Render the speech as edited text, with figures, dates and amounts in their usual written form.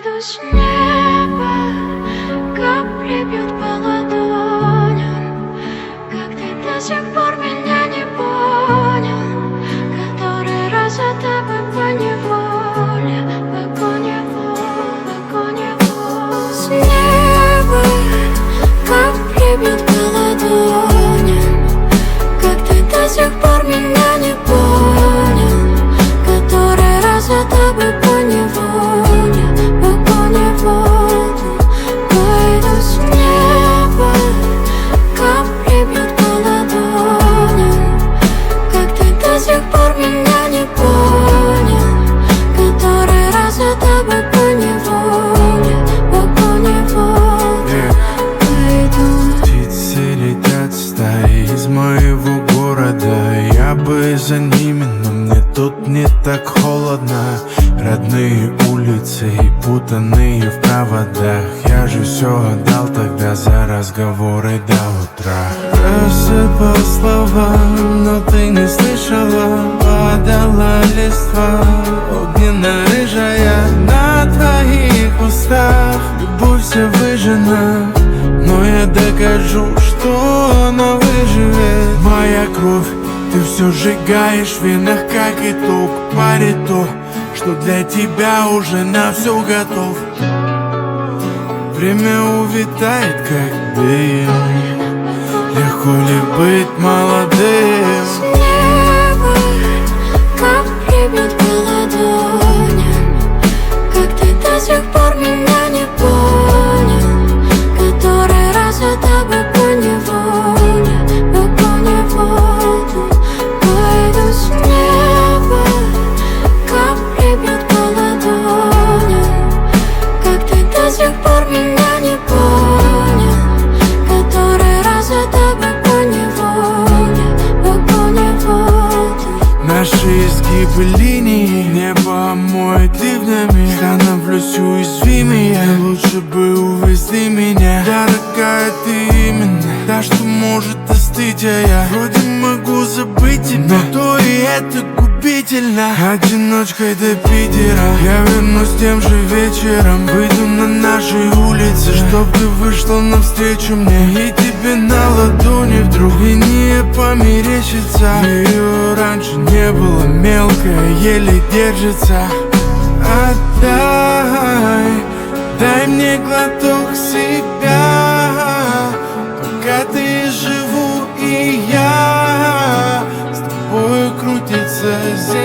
Пойду с неба, капли бьют по ладоням. Как ты до сих пор меня не понял? Который раз за тобой поневоле, с неба капли бьют по ладоням. Как ты до сих пор меня не понял? Который раз за тобой поневоле, пойду с неба, капли бьют по ладоням. Как ты до сих пор меня не понял? Который раз за тобой поневоле, пойду. Птицы летят стаи из моего города. Я бы за ними, но мне тут не так холодно. Родные улицы и путанные в проводах. Я же все отдал тогда за разговоры до утра. Рассыпал слова, но ты не слышала. Падала листва, огненно-рыжая на твоих устах. Любовь вся выжжена, но я докажу, что она выживет. Моя кровь, ты все сжигаешь в венах, как итог. Парит то, что для тебя уже на все готов. Время увитает, как дым. Легко ли быть молодым? С неба капли бьют по ладоням. Как ты до сих пор меня не понял? Который раз за тобой поневоле, пойду с неба, капли бьют по ладоням. Как ты до сих пор меня не понял? Который раз за тобой поневоле, Наши изгибы линий небо омоет ливнями. Становлюсь уязвимее, лучше бы увезли меня. Дорогая, ты именно та, что может остыть. А я вроде могу забыть тебя, но то и это губительно. Одиночкой до Питера я вернусь тем же вечером. Выйду на нашей улице, чтоб ты вышла навстречу мне. И тебе на ладони вдруг линия померещится. Ее раньше не было, мелкая, еле держится. Отдай, дай мне глоток себя, пока ты живу и я. С тобою крутится земля.